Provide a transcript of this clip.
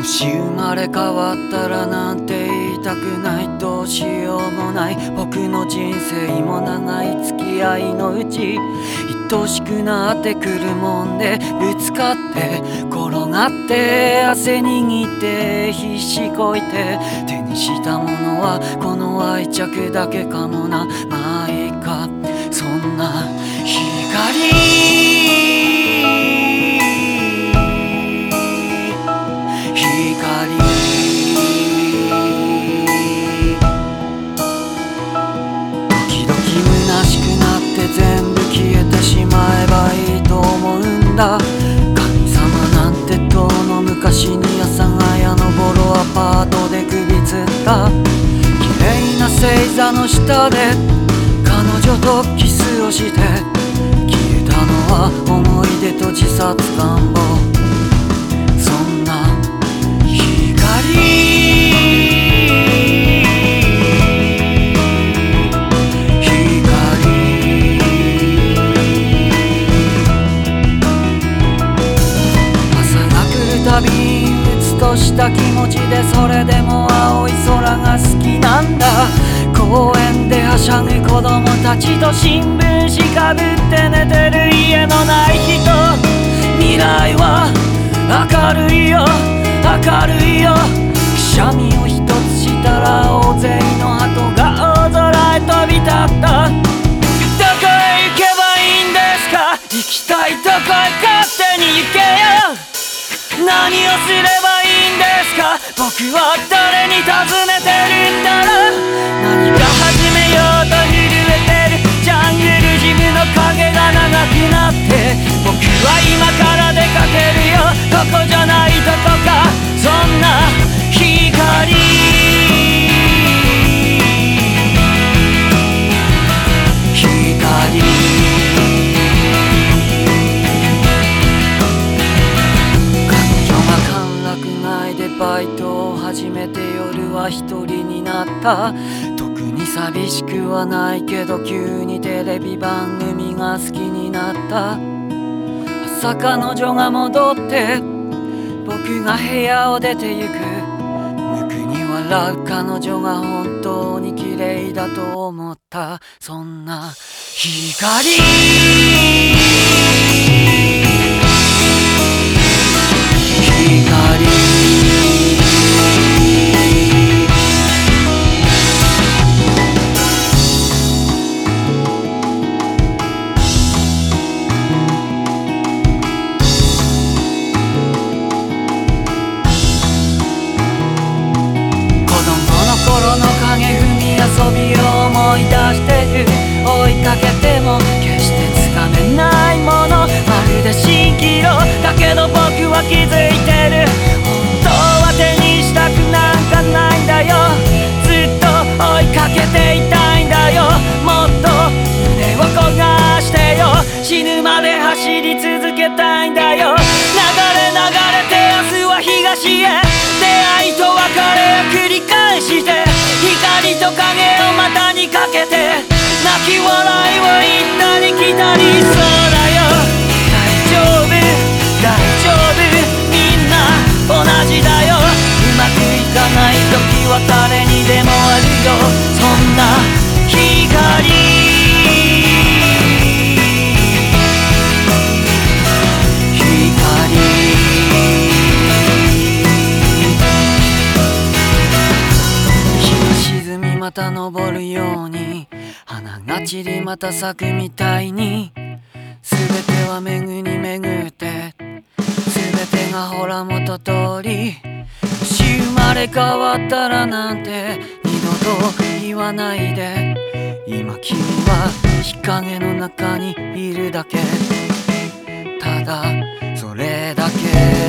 し生まれ変わったらなんて言いたくない、どうしようもない僕の人生も長い付き合いのうち愛しくなってくるもんで、ぶつかって転がって汗握って必死こいて手にしたものはこの愛着だけかもな。まあいいか、そんな全部消えてしまえばいいと思うんだ。神様なんて遠の昔に阿佐ヶ谷のボロアパートで首つった綺麗な星座の下で彼女とキスをして消えたのは思い出と自殺願望。そんな光旅うつとした気持ちで、それでも青い空が好きなんだ。公園ではしゃぐ子供たちと新聞紙かぶって寝てる家のない人。未来は明るいよ明るいよ。くしゃみを一つしたら大勢の鳩が大空へ飛び立った。どこへ行けばいいんですか、行きたいとこへ勝手に行けよ。何をすればいいんですか、僕は誰に尋ねてるんだろう。何か始めようと震えてるジャングルジムの影が長くなって、僕は今から出かけるよ。ここじゃないどこか、そんな光バイトを始めて夜は一人になった。特に寂しくはないけど急にテレビ番組が好きになった。朝彼女が戻って僕が部屋を出てゆく。無垢に笑う彼女が本当に綺麗だと思った。そんな光遊びを思い出してる。追いかけても決してつかめないもの、まるで蜃気楼だけど僕は気づいてる。本当は手にしたくなんかないんだよ。ずっと追いかけていたいんだよ。もっと胸を焦がしてよ。死ぬまで走り続けたいんだよ。流れ流れて明日は東へ、出会いと別れを繰り返して光と影を股にかけて泣き笑いを行ったり来たり。そうだよ大丈夫大丈夫、みんな同じだよ。うまくいかない時は誰にでもあるよ。そんな光また昇るように花が散りまた咲くみたいに、全ては巡り巡って全てがほら元通り。もし生まれ変わったらなんて二度と言わないで。今君は日陰の中にいるだけ、ただそれだけ。